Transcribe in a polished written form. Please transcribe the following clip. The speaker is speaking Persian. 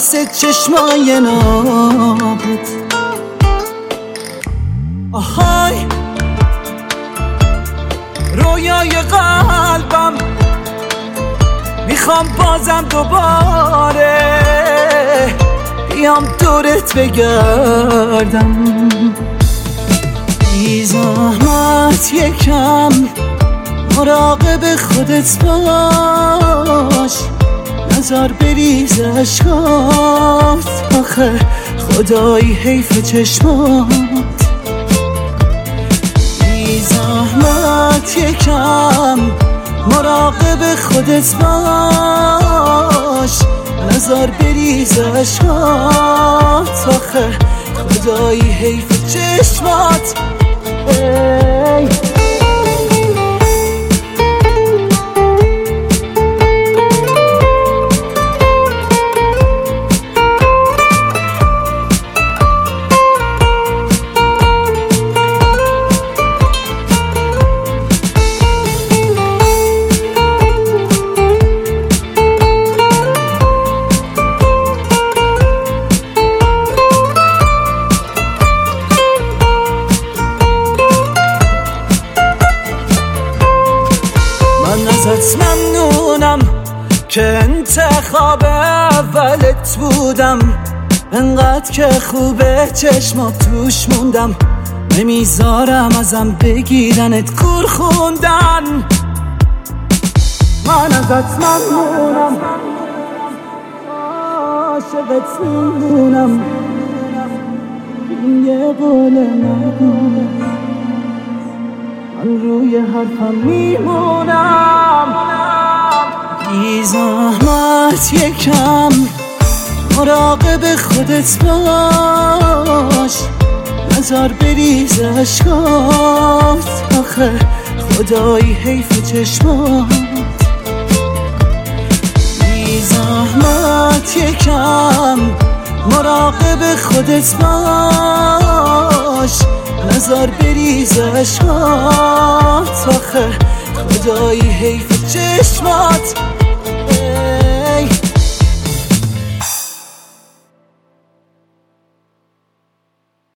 واسه چشمای نابت. آهای رویای قلبم، میخوام بازم دوباره بیام دورت بگردم. بی زحمت یکم مراقب خودت باش، نظر بریز اشکات، آخه خدایی حیف چشمات. بی زحمت یکم مراقب خودت باش، نظر بریز اشکات، آخه خدایی حیف چشمات. ازت ممنونم که انتخاب اولت بودم، انقدر که خوبه چشمات توش موندم، نمیذارم ازم بگیرنت کور خوندن. من ازت ممنونم، عاشقت میمونم، این یه قول نبود، من روی حرفم میمونم. بی زحمت یکم مراقب خودت باش، نظر بریز اشکات، آخه خدایی حیف چشمات. بی زحمت یکم مراقب خودت باش، نظر بریز اشکات، آخه خدایی حیف چشمات.